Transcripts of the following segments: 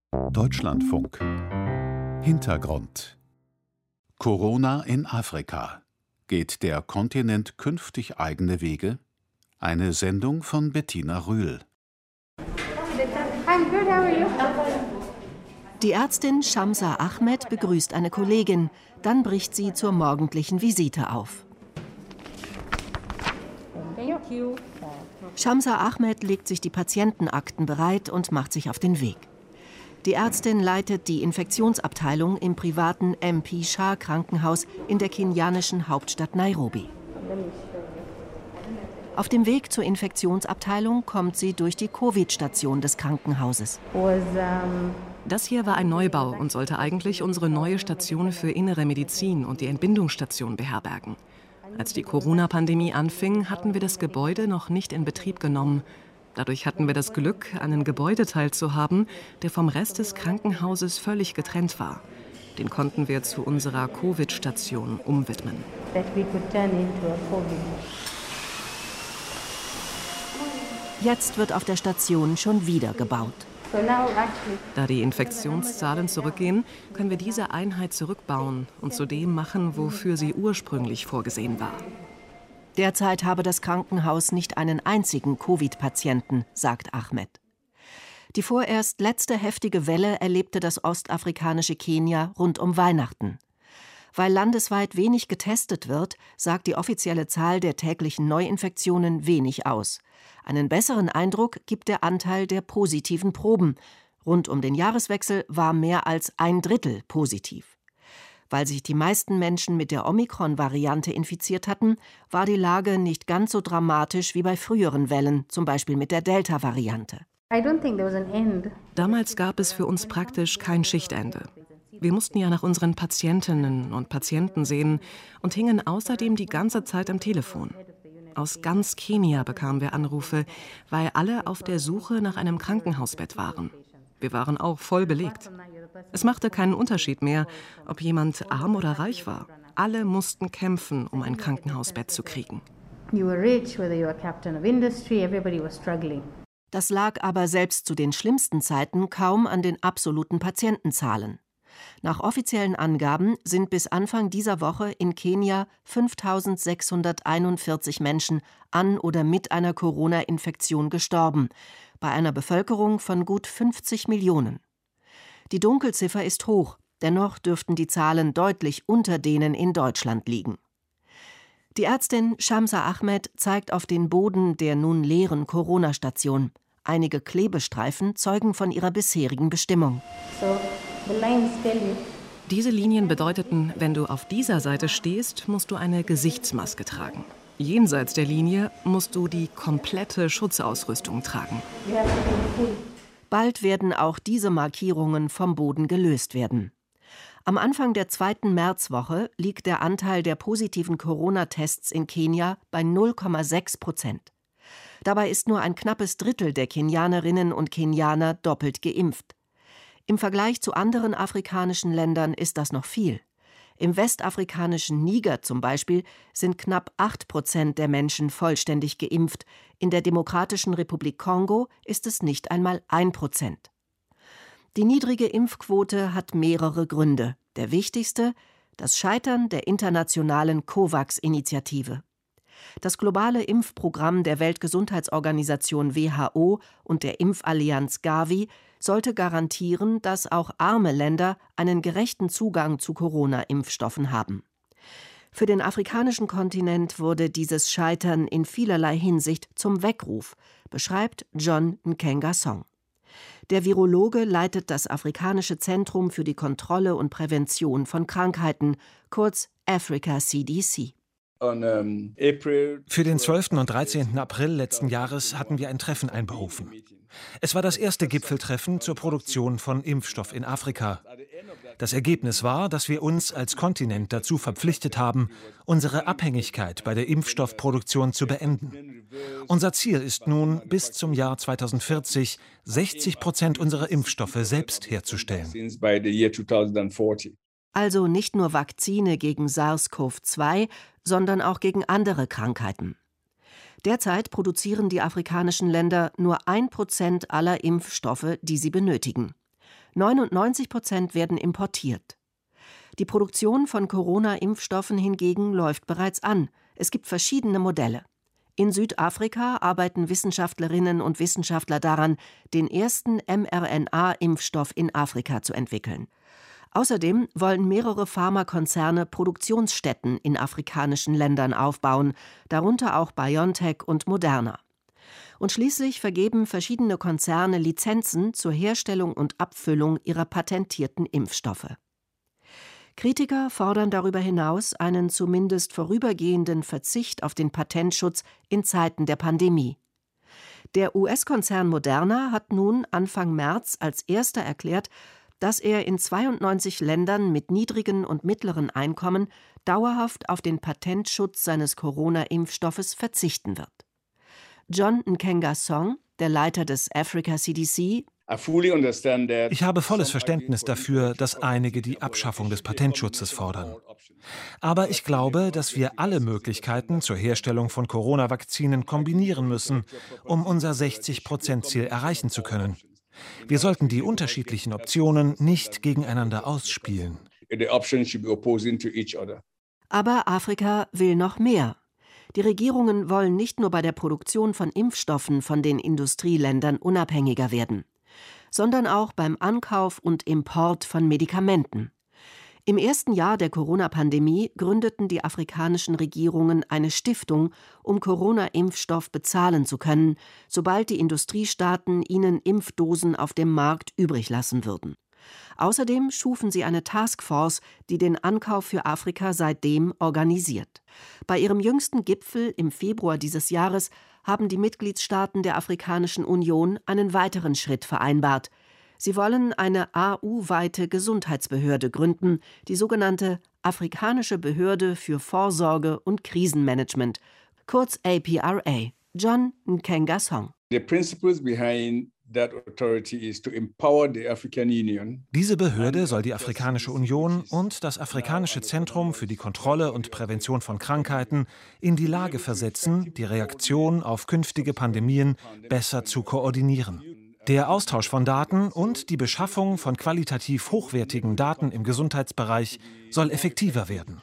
Deutschlandfunk. Hintergrund. Corona in Afrika. Geht der Kontinent künftig eigene Wege? Eine Sendung von Bettina Rühl. Die Ärztin Shamsa Ahmed begrüßt eine Kollegin, dann bricht sie zur morgendlichen Visite auf. Shamsa Ahmed legt sich die Patientenakten bereit und macht sich auf den Weg. Die Ärztin leitet die Infektionsabteilung im privaten MP Shah Krankenhaus in der kenianischen Hauptstadt Nairobi. Auf dem Weg zur Infektionsabteilung kommt sie durch die Covid-Station des Krankenhauses. Das hier war ein Neubau und sollte eigentlich unsere neue Station für innere Medizin und die Entbindungsstation beherbergen. Als die Corona-Pandemie anfing, hatten wir das Gebäude noch nicht in Betrieb genommen. Dadurch hatten wir das Glück, einen Gebäudeteil zu haben, der vom Rest des Krankenhauses völlig getrennt war. Den konnten wir zu unserer Covid-Station umwidmen. Jetzt wird auf der Station schon wieder gebaut. Da die Infektionszahlen zurückgehen, können wir diese Einheit zurückbauen und zu dem machen, wofür sie ursprünglich vorgesehen war. Derzeit habe das Krankenhaus nicht einen einzigen Covid-Patienten, sagt Ahmed. Die vorerst letzte heftige Welle erlebte das ostafrikanische Kenia rund um Weihnachten. Weil landesweit wenig getestet wird, sagt die offizielle Zahl der täglichen Neuinfektionen wenig aus. Einen besseren Eindruck gibt der Anteil der positiven Proben. Rund um den Jahreswechsel war mehr als 1/3 positiv. Weil sich die meisten Menschen mit der Omikron-Variante infiziert hatten, war die Lage nicht ganz so dramatisch wie bei früheren Wellen, zum Beispiel mit der Delta-Variante. Damals gab es für uns praktisch kein Schichtende. Wir mussten ja nach unseren Patientinnen und Patienten sehen und hingen außerdem die ganze Zeit am Telefon. Aus ganz Kenia bekamen wir Anrufe, weil alle auf der Suche nach einem Krankenhausbett waren. Wir waren auch voll belegt. Es machte keinen Unterschied mehr, ob jemand arm oder reich war. Alle mussten kämpfen, um ein Krankenhausbett zu kriegen. Das lag aber selbst zu den schlimmsten Zeiten kaum an den absoluten Patientenzahlen. Nach offiziellen Angaben sind bis Anfang dieser Woche in Kenia 5.641 Menschen an oder mit einer Corona-Infektion gestorben, bei einer Bevölkerung von gut 50 Millionen. Die Dunkelziffer ist hoch, dennoch dürften die Zahlen deutlich unter denen in Deutschland liegen. Die Ärztin Shamsa Ahmed zeigt auf den Boden der nun leeren Corona-Station. Einige Klebestreifen zeugen von ihrer bisherigen Bestimmung. Diese Linien bedeuteten, wenn du auf dieser Seite stehst, musst du eine Gesichtsmaske tragen. Jenseits der Linie musst du die komplette Schutzausrüstung tragen. Bald werden auch diese Markierungen vom Boden gelöst werden. Am Anfang der 2. Märzwoche liegt der Anteil der positiven Corona-Tests in Kenia bei 0,6%. Dabei ist nur ein knappes Drittel der Kenianerinnen und Kenianer doppelt geimpft. Im Vergleich zu anderen afrikanischen Ländern ist das noch viel. Im westafrikanischen Niger zum Beispiel sind knapp 8% der Menschen vollständig geimpft. In der Demokratischen Republik Kongo ist es nicht einmal 1%. Die niedrige Impfquote hat mehrere Gründe. Der wichtigste: das Scheitern der internationalen COVAX-Initiative. Das globale Impfprogramm der Weltgesundheitsorganisation WHO und der Impfallianz Gavi sollte garantieren, dass auch arme Länder einen gerechten Zugang zu Corona-Impfstoffen haben. Für den afrikanischen Kontinent wurde dieses Scheitern in vielerlei Hinsicht zum Weckruf, beschreibt John Nkengasong. Der Virologe leitet das Afrikanische Zentrum für die Kontrolle und Prävention von Krankheiten, kurz Africa CDC. Für den 12. und 13. April letzten Jahres hatten wir ein Treffen einberufen. Es war das erste Gipfeltreffen zur Produktion von Impfstoff in Afrika. Das Ergebnis war, dass wir uns als Kontinent dazu verpflichtet haben, unsere Abhängigkeit bei der Impfstoffproduktion zu beenden. Unser Ziel ist nun, bis zum Jahr 2040 60% unserer Impfstoffe selbst herzustellen. Also nicht nur Vakzine gegen SARS-CoV-2, sondern auch gegen andere Krankheiten. Derzeit produzieren die afrikanischen Länder nur 1% aller Impfstoffe, die sie benötigen. 99% werden importiert. Die Produktion von Corona-Impfstoffen hingegen läuft bereits an. Es gibt verschiedene Modelle. In Südafrika arbeiten Wissenschaftlerinnen und Wissenschaftler daran, den ersten mRNA-Impfstoff in Afrika zu entwickeln. Außerdem wollen mehrere Pharmakonzerne Produktionsstätten in afrikanischen Ländern aufbauen, darunter auch BioNTech und Moderna. Und schließlich vergeben verschiedene Konzerne Lizenzen zur Herstellung und Abfüllung ihrer patentierten Impfstoffe. Kritiker fordern darüber hinaus einen zumindest vorübergehenden Verzicht auf den Patentschutz in Zeiten der Pandemie. Der US-Konzern Moderna hat nun Anfang März als erster erklärt, dass er in 92 Ländern mit niedrigen und mittleren Einkommen dauerhaft auf den Patentschutz seines Corona-Impfstoffes verzichten wird. John Nkengasong, der Leiter des Africa CDC, ich habe volles Verständnis dafür, dass einige die Abschaffung des Patentschutzes fordern. Aber ich glaube, dass wir alle Möglichkeiten zur Herstellung von Corona-Vakzinen kombinieren müssen, um unser 60%-Ziel erreichen zu können. Wir sollten die unterschiedlichen Optionen nicht gegeneinander ausspielen. Aber Afrika will noch mehr. Die Regierungen wollen nicht nur bei der Produktion von Impfstoffen von den Industrieländern unabhängiger werden, sondern auch beim Ankauf und Import von Medikamenten. Im ersten Jahr der Corona-Pandemie gründeten die afrikanischen Regierungen eine Stiftung, um Corona-Impfstoff bezahlen zu können, sobald die Industriestaaten ihnen Impfdosen auf dem Markt übrig lassen würden. Außerdem schufen sie eine Taskforce, die den Ankauf für Afrika seitdem organisiert. Bei ihrem jüngsten Gipfel im Februar dieses Jahres haben die Mitgliedstaaten der Afrikanischen Union einen weiteren Schritt vereinbart. Sie wollen eine AU-weite Gesundheitsbehörde gründen, die sogenannte Afrikanische Behörde für Vorsorge und Krisenmanagement, kurz APRA. John Nkengasong. Diese Behörde soll die Afrikanische Union und das Afrikanische Zentrum für die Kontrolle und Prävention von Krankheiten in die Lage versetzen, die Reaktion auf künftige Pandemien besser zu koordinieren. Der Austausch von Daten und die Beschaffung von qualitativ hochwertigen Daten im Gesundheitsbereich soll effektiver werden.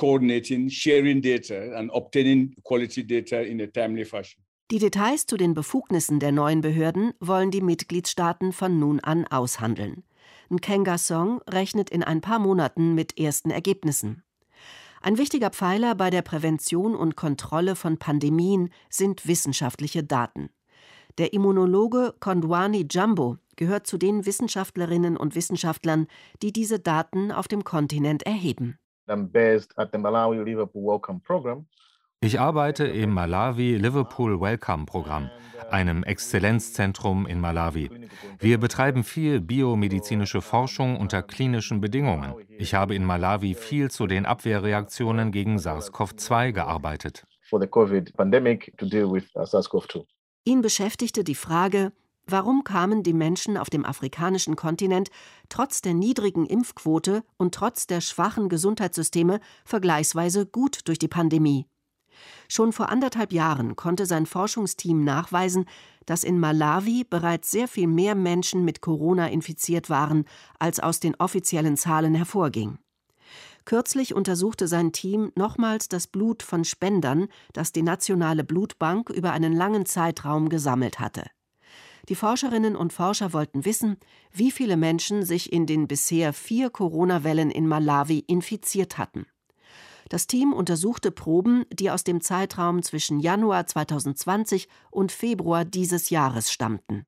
Die Details zu den Befugnissen der neuen Behörden wollen die Mitgliedstaaten von nun an aushandeln. Nkengasong rechnet in ein paar Monaten mit ersten Ergebnissen. Ein wichtiger Pfeiler bei der Prävention und Kontrolle von Pandemien sind wissenschaftliche Daten. Der Immunologe Kondwani Jambo gehört zu den Wissenschaftlerinnen und Wissenschaftlern, die diese Daten auf dem Kontinent erheben. Ich arbeite im Malawi Liverpool Wellcome Programm, einem Exzellenzzentrum in Malawi. Wir betreiben viel biomedizinische Forschung unter klinischen Bedingungen. Ich habe in Malawi viel zu den Abwehrreaktionen gegen SARS-CoV-2 gearbeitet. Ihn beschäftigte die Frage, warum kamen die Menschen auf dem afrikanischen Kontinent trotz der niedrigen Impfquote und trotz der schwachen Gesundheitssysteme vergleichsweise gut durch die Pandemie. Schon vor 1,5 Jahren konnte sein Forschungsteam nachweisen, dass in Malawi bereits sehr viel mehr Menschen mit Corona infiziert waren, als aus den offiziellen Zahlen hervorging. Kürzlich untersuchte sein Team nochmals das Blut von Spendern, das die Nationale Blutbank über einen langen Zeitraum gesammelt hatte. Die Forscherinnen und Forscher wollten wissen, wie viele Menschen sich in den bisher 4 Corona-Wellen in Malawi infiziert hatten. Das Team untersuchte Proben, die aus dem Zeitraum zwischen Januar 2020 und Februar dieses Jahres stammten.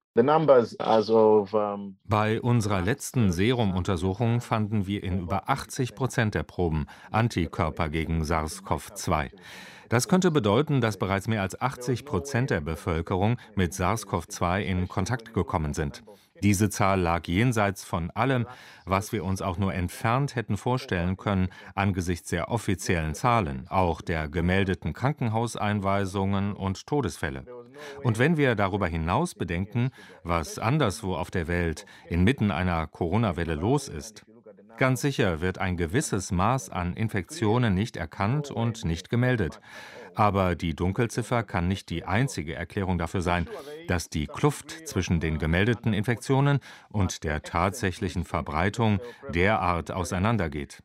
Bei unserer letzten Serumuntersuchung fanden wir in über 80% der Proben Antikörper gegen SARS-CoV-2. Das könnte bedeuten, dass bereits mehr als 80% der Bevölkerung mit SARS-CoV-2 in Kontakt gekommen sind. Diese Zahl lag jenseits von allem, was wir uns auch nur entfernt hätten vorstellen können, angesichts der offiziellen Zahlen, auch der gemeldeten Krankenhauseinweisungen und Todesfälle. Und wenn wir darüber hinaus bedenken, was anderswo auf der Welt inmitten einer Corona-Welle los ist, ganz sicher wird ein gewisses Maß an Infektionen nicht erkannt und nicht gemeldet. Aber die Dunkelziffer kann nicht die einzige Erklärung dafür sein, dass die Kluft zwischen den gemeldeten Infektionen und der tatsächlichen Verbreitung derart auseinandergeht.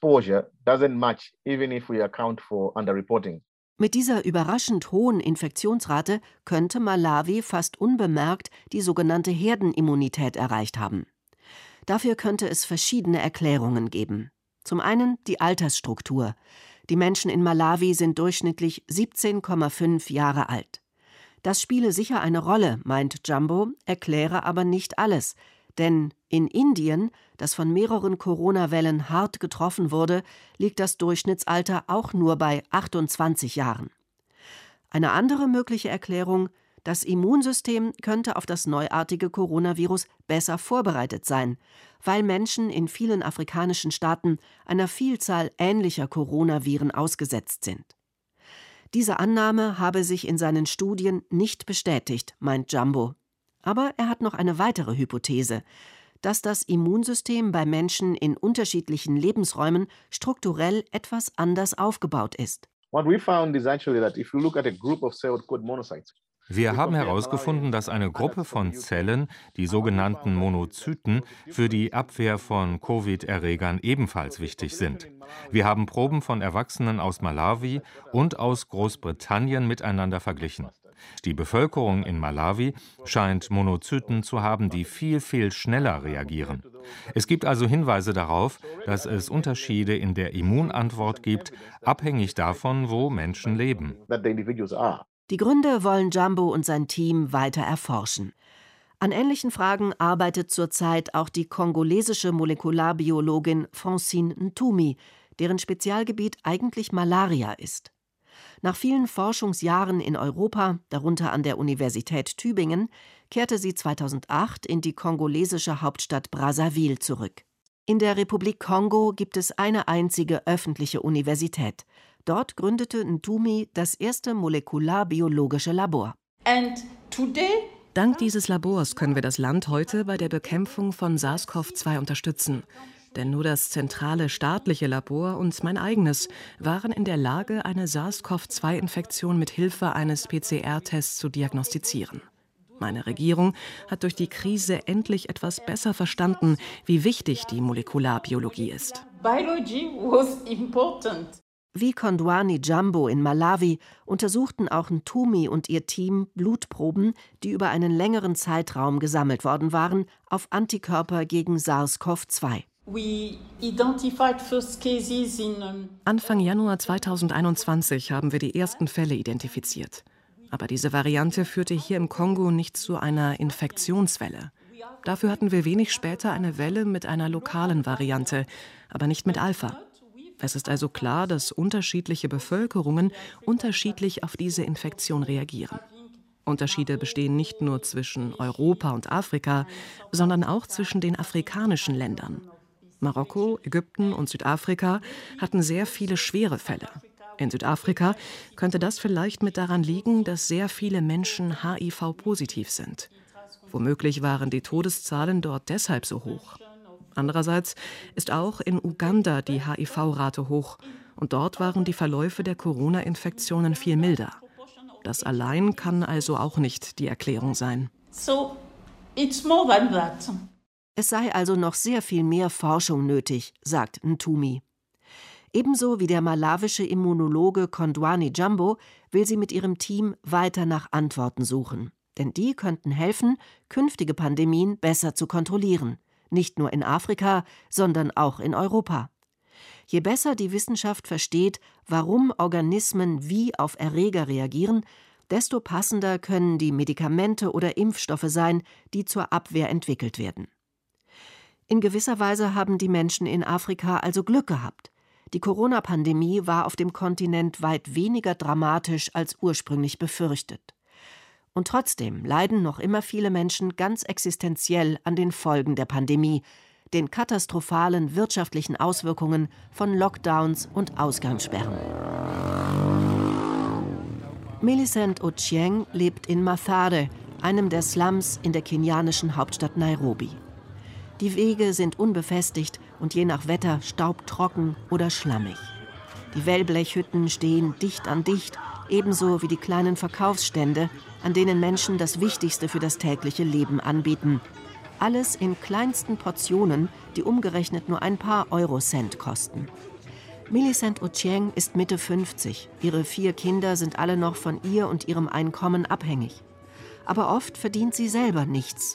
Mit dieser überraschend hohen Infektionsrate könnte Malawi fast unbemerkt die sogenannte Herdenimmunität erreicht haben. Dafür könnte es verschiedene Erklärungen geben. Zum einen die Altersstruktur. Die Menschen in Malawi sind durchschnittlich 17,5 Jahre alt. Das spiele sicher eine Rolle, meint Jumbo, erkläre aber nicht alles. Denn in Indien, das von mehreren Corona-Wellen hart getroffen wurde, liegt das Durchschnittsalter auch nur bei 28 Jahren. Eine andere mögliche Erklärung: Das Immunsystem könnte auf das neuartige Coronavirus besser vorbereitet sein, weil Menschen in vielen afrikanischen Staaten einer Vielzahl ähnlicher Coronaviren ausgesetzt sind. Diese Annahme habe sich in seinen Studien nicht bestätigt, meint Jumbo. Aber er hat noch eine weitere Hypothese, dass das Immunsystem bei Menschen in unterschiedlichen Lebensräumen strukturell etwas anders aufgebaut ist. Wir haben herausgefunden, dass eine Gruppe von Zellen, die sogenannten Monozyten, für die Abwehr von Covid-Erregern ebenfalls wichtig sind. Wir haben Proben von Erwachsenen aus Malawi und aus Großbritannien miteinander verglichen. Die Bevölkerung in Malawi scheint Monozyten zu haben, die viel, viel schneller reagieren. Es gibt also Hinweise darauf, dass es Unterschiede in der Immunantwort gibt, abhängig davon, wo Menschen leben. Die Gründe wollen Jumbo und sein Team weiter erforschen. An ähnlichen Fragen arbeitet zurzeit auch die kongolesische Molekularbiologin Francine Ntumi, deren Spezialgebiet eigentlich Malaria ist. Nach vielen Forschungsjahren in Europa, darunter an der Universität Tübingen, kehrte sie 2008 in die kongolesische Hauptstadt Brazzaville zurück. In der Republik Kongo gibt es eine einzige öffentliche Universität. Dort gründete Ntumi das erste molekularbiologische Labor. Dank dieses Labors können wir das Land heute bei der Bekämpfung von SARS-CoV-2 unterstützen. Denn nur das zentrale staatliche Labor und mein eigenes waren in der Lage, eine SARS-CoV-2-Infektion mit Hilfe eines PCR-Tests zu diagnostizieren. Meine Regierung hat durch die Krise endlich etwas besser verstanden, wie wichtig die Molekularbiologie ist. Wie Kondwani Jumbo in Malawi untersuchten auch Ntumi und ihr Team Blutproben, die über einen längeren Zeitraum gesammelt worden waren, auf Antikörper gegen SARS-CoV-2. Anfang Januar 2021 haben wir die ersten Fälle identifiziert. Aber diese Variante führte hier im Kongo nicht zu einer Infektionswelle. Dafür hatten wir wenig später eine Welle mit einer lokalen Variante, aber nicht mit Alpha. Es ist also klar, dass unterschiedliche Bevölkerungen unterschiedlich auf diese Infektion reagieren. Unterschiede bestehen nicht nur zwischen Europa und Afrika, sondern auch zwischen den afrikanischen Ländern. Marokko, Ägypten und Südafrika hatten sehr viele schwere Fälle. In Südafrika könnte das vielleicht mit daran liegen, dass sehr viele Menschen HIV-positiv sind. Womöglich waren die Todeszahlen dort deshalb so hoch. Andererseits ist auch in Uganda die HIV-Rate hoch und dort waren die Verläufe der Corona-Infektionen viel milder. Das allein kann also auch nicht die Erklärung sein. Es sei also noch sehr viel mehr Forschung nötig, sagt Ntumi. Ebenso wie der malawische Immunologe Kondwani Jumbo will sie mit ihrem Team weiter nach Antworten suchen. Denn die könnten helfen, künftige Pandemien besser zu kontrollieren. Nicht nur in Afrika, sondern auch in Europa. Je besser die Wissenschaft versteht, warum Organismen wie auf Erreger reagieren, desto passender können die Medikamente oder Impfstoffe sein, die zur Abwehr entwickelt werden. In gewisser Weise haben die Menschen in Afrika also Glück gehabt. Die Corona-Pandemie war auf dem Kontinent weit weniger dramatisch als ursprünglich befürchtet. Und trotzdem leiden noch immer viele Menschen ganz existenziell an den Folgen der Pandemie, den katastrophalen wirtschaftlichen Auswirkungen von Lockdowns und Ausgangssperren. Millicent Ochieng lebt in Mathare, einem der Slums in der kenianischen Hauptstadt Nairobi. Die Wege sind unbefestigt und je nach Wetter staubtrocken oder schlammig. Die Wellblechhütten stehen dicht an dicht, ebenso wie die kleinen Verkaufsstände, an denen Menschen das Wichtigste für das tägliche Leben anbieten. Alles in kleinsten Portionen, die umgerechnet nur ein paar Eurocent kosten. Millicent Ochieng ist Mitte 50. Ihre 4 Kinder sind alle noch von ihr und ihrem Einkommen abhängig. Aber oft verdient sie selber nichts.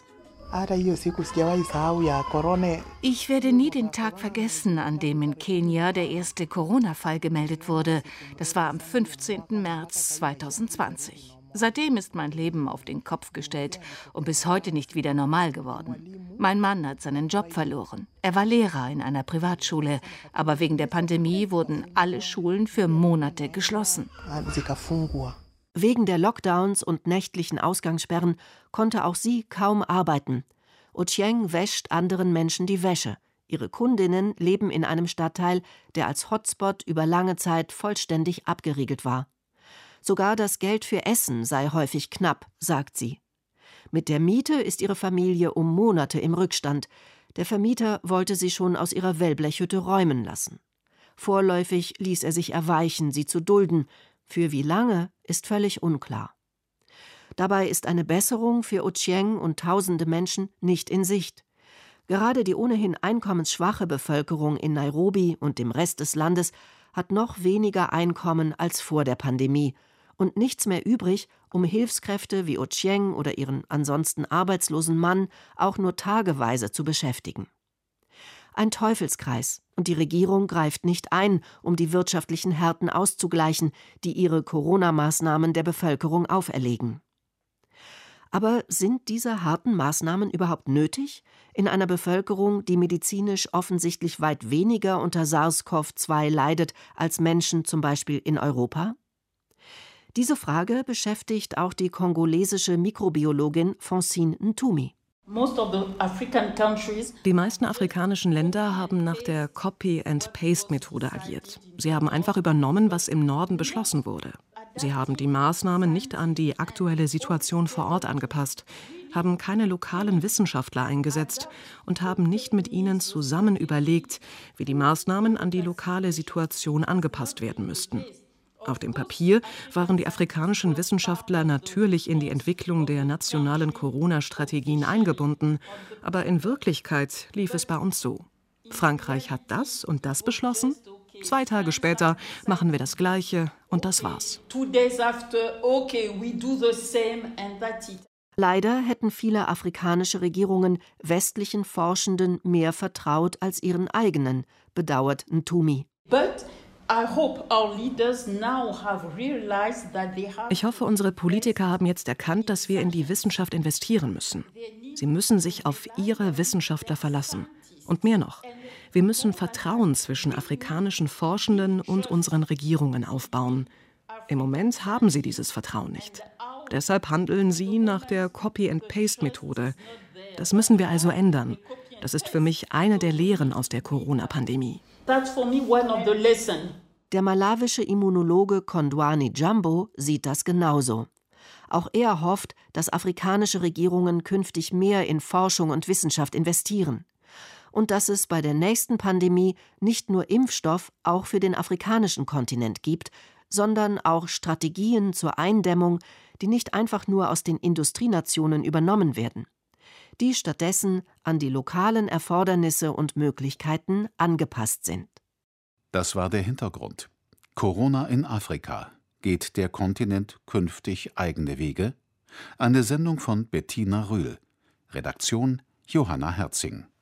Ich werde nie den Tag vergessen, an dem in Kenia der erste Corona-Fall gemeldet wurde. Das war am 15. März 2020. Seitdem ist mein Leben auf den Kopf gestellt und bis heute nicht wieder normal geworden. Mein Mann hat seinen Job verloren. Er war Lehrer in einer Privatschule, aber wegen der Pandemie wurden alle Schulen für Monate geschlossen. Wegen der Lockdowns und nächtlichen Ausgangssperren konnte auch sie kaum arbeiten. Ochieng wäscht anderen Menschen die Wäsche. Ihre Kundinnen leben in einem Stadtteil, der als Hotspot über lange Zeit vollständig abgeriegelt war. Sogar das Geld für Essen sei häufig knapp, sagt sie. Mit der Miete ist ihre Familie um Monate im Rückstand. Der Vermieter wollte sie schon aus ihrer Wellblechhütte räumen lassen. Vorläufig ließ er sich erweichen, sie zu dulden. Für wie lange, ist völlig unklar. Dabei ist eine Besserung für Ochieng und tausende Menschen nicht in Sicht. Gerade die ohnehin einkommensschwache Bevölkerung in Nairobi und dem Rest des Landes hat noch weniger Einkommen als vor der Pandemie und nichts mehr übrig, um Hilfskräfte wie Ochieng oder ihren ansonsten arbeitslosen Mann auch nur tageweise zu beschäftigen. Ein Teufelskreis, und die Regierung greift nicht ein, um die wirtschaftlichen Härten auszugleichen, die ihre Corona-Maßnahmen der Bevölkerung auferlegen. Aber sind diese harten Maßnahmen überhaupt nötig in einer Bevölkerung, die medizinisch offensichtlich weit weniger unter SARS-CoV-2 leidet als Menschen zum Beispiel in Europa? Diese Frage beschäftigt auch die kongolesische Mikrobiologin Francine Ntumi. Die meisten afrikanischen Länder haben nach der Copy-and-Paste-Methode agiert. Sie haben einfach übernommen, was im Norden beschlossen wurde. Sie haben die Maßnahmen nicht an die aktuelle Situation vor Ort angepasst, haben keine lokalen Wissenschaftler eingesetzt und haben nicht mit ihnen zusammen überlegt, wie die Maßnahmen an die lokale Situation angepasst werden müssten. Auf dem Papier waren die afrikanischen Wissenschaftler natürlich in die Entwicklung der nationalen Corona-Strategien eingebunden, aber in Wirklichkeit lief es bei uns so. Frankreich hat das und das beschlossen. 2 Tage später machen wir das Gleiche und das war's. Leider hätten viele afrikanische Regierungen westlichen Forschenden mehr vertraut als ihren eigenen, bedauert Ntumi. Ich hoffe, unsere Politiker haben jetzt erkannt, dass wir in die Wissenschaft investieren müssen. Sie müssen sich auf ihre Wissenschaftler verlassen. Und mehr noch, wir müssen Vertrauen zwischen afrikanischen Forschenden und unseren Regierungen aufbauen. Im Moment haben sie dieses Vertrauen nicht. Deshalb handeln sie nach der Copy-and-Paste-Methode. Das müssen wir also ändern. Das ist für mich eine der Lehren aus der Corona-Pandemie. Der malawische Immunologe Kondwani Jambo sieht das genauso. Auch er hofft, dass afrikanische Regierungen künftig mehr in Forschung und Wissenschaft investieren. Und dass es bei der nächsten Pandemie nicht nur Impfstoff auch für den afrikanischen Kontinent gibt, sondern auch Strategien zur Eindämmung, die nicht einfach nur aus den Industrienationen übernommen werden, die stattdessen an die lokalen Erfordernisse und Möglichkeiten angepasst sind. Das war der Hintergrund. Corona in Afrika. Geht der Kontinent künftig eigene Wege? Eine Sendung von Bettina Rühl. Redaktion Johanna Herzing.